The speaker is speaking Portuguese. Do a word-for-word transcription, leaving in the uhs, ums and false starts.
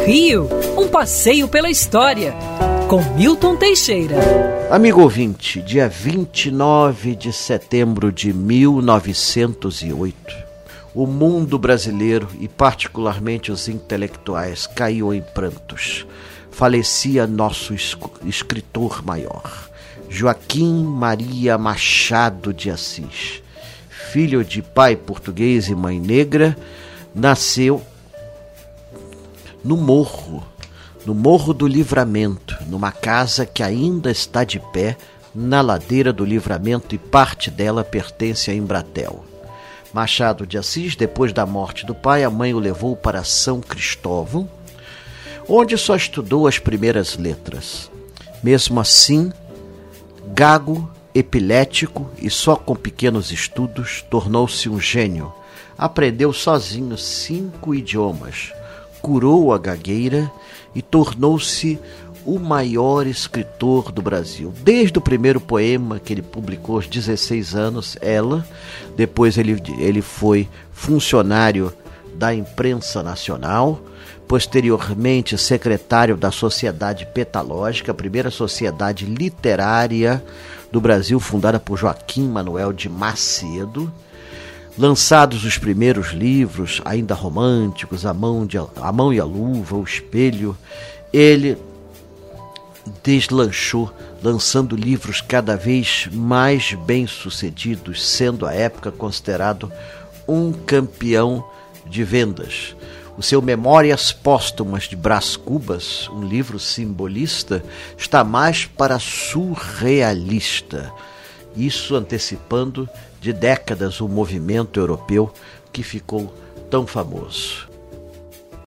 Rio, um passeio pela história, com Milton Teixeira. Amigo ouvinte, dia vinte e nove de setembro de mil novecentos e oito, o mundo brasileiro e particularmente os intelectuais caiu em prantos. Falecia nosso escritor maior, Joaquim Maria Machado de Assis. Filho de pai português e mãe negra, nasceu no Morro, no Morro do Livramento, numa casa que ainda está de pé na ladeira do Livramento e parte dela pertence a Embratel. Machado de Assis, depois da morte do pai, a mãe o levou para São Cristóvão, onde só estudou as primeiras letras. Mesmo assim, gago, epilético e só com pequenos estudos, tornou-se um gênio. Aprendeu sozinho cinco idiomas, curou a gagueira e tornou-se o maior escritor do Brasil. Desde o primeiro poema que ele publicou aos dezesseis anos, Ela, depois ele, ele foi funcionário da imprensa nacional, posteriormente secretário da Sociedade Petalógica, a primeira sociedade literária do Brasil, fundada por Joaquim Manuel de Macedo. Lançados os primeiros livros, ainda românticos, A Mão, de, a Mão e a Luva, O Espelho, ele deslanchou, lançando livros cada vez mais bem-sucedidos, sendo à época considerado um campeão de vendas. O seu Memórias Póstumas de Brás Cubas, um livro simbolista, está mais para surrealista, isso antecipando de décadas o movimento europeu que ficou tão famoso.